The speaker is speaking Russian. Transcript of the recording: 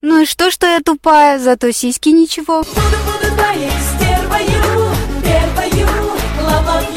Ну и что я тупая, зато сиськи ничего. Буду твоей стервою, первою, лапа